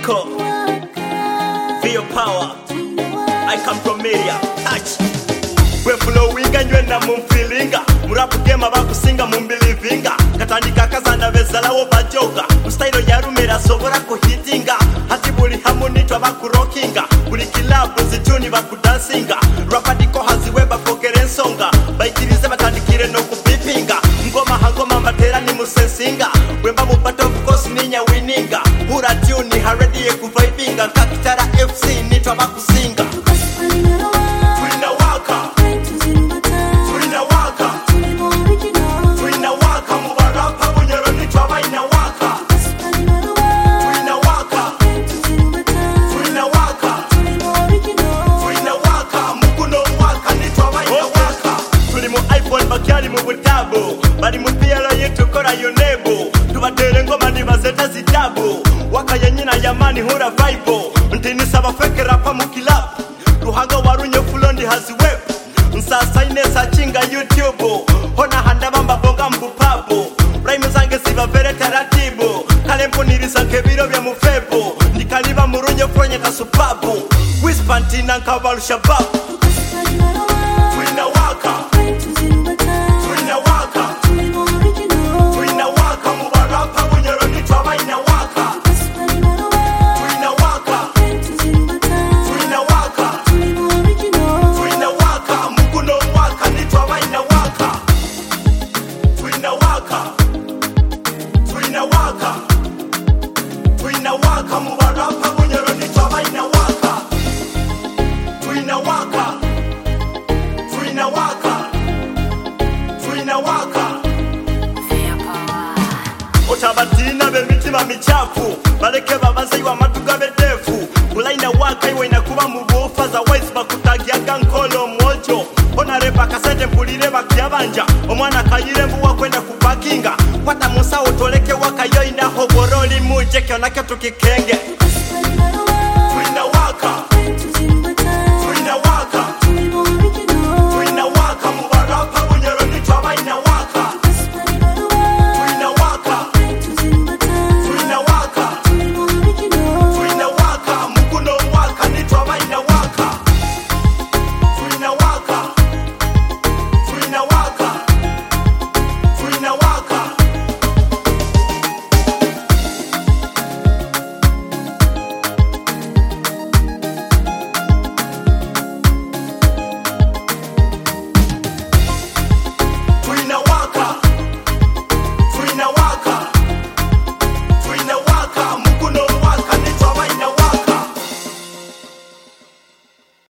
Nico, feel power. I come from media, touch. We flowing and you na mumfilinga. Murapu game abakusinga mumbelivinga. Katandika kazana vezala obajoga. Ustailo yarumera sobora kuhitinga. Hati buli hamunitwa bakurokinga. Buli kilabu zituni bakudansinga. Rapadiko haziwe bapokere nsonga. Baikirize batandikire no kupipinga. Ngoma hangoma matera ni musensinga. Wemba mupato of course ninya wininga. Hura tuni haredi kuvibinga. Kakitara FC nitwa bakusinga. Bari mupiyala yetu kora yonebo tubatere ngoma nibazeta zitabo wakaye nyina yamani hura vibe ntini saba fake rapa mu club ruhanga warunye fulondi haziwe nsasa inesa chinga YouTube hona handa bamba bonga mbupabo rhyme zange siba vere taratibu kalempo nirisanke biro bya mufebo ndikaliba murunye fronye kasupabu wispantina nkavalu shabab Otabatina bemitima michafu baleke babazi wa matuga bedefu ulaina waka iwe inakuba mubufa za wise bakutagia gankolo mojo ona reba kasete mpulire bakyabanja omwana kayire mbuwa kwenda kupakinga kwata musa otoleke waka yo ina hoboroli muje kyonake tukikenge